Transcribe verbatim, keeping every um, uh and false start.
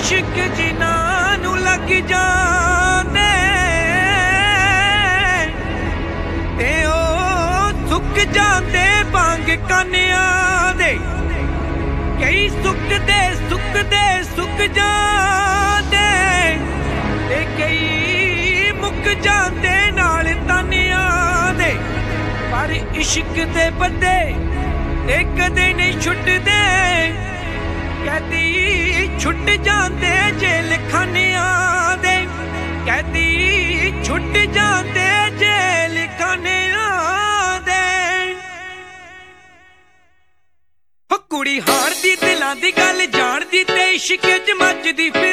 इश्क जिन्हां नूं लग जांदे ते ओ सुक जांदे भांग कानियां दे। कई सुकदे सुकदे सुक जांदे ते कई मुक जांदे नाल तानियां दे। पर इश्क दे बंदे ते कदे नहीं छुटदे, कहती छुट जाते जेल खानियां दे, कहती छुट जाते जेल खानियां दे। कुड़ी हार दी दिलां दी गल जान दी ते इश्क च मचदी फिर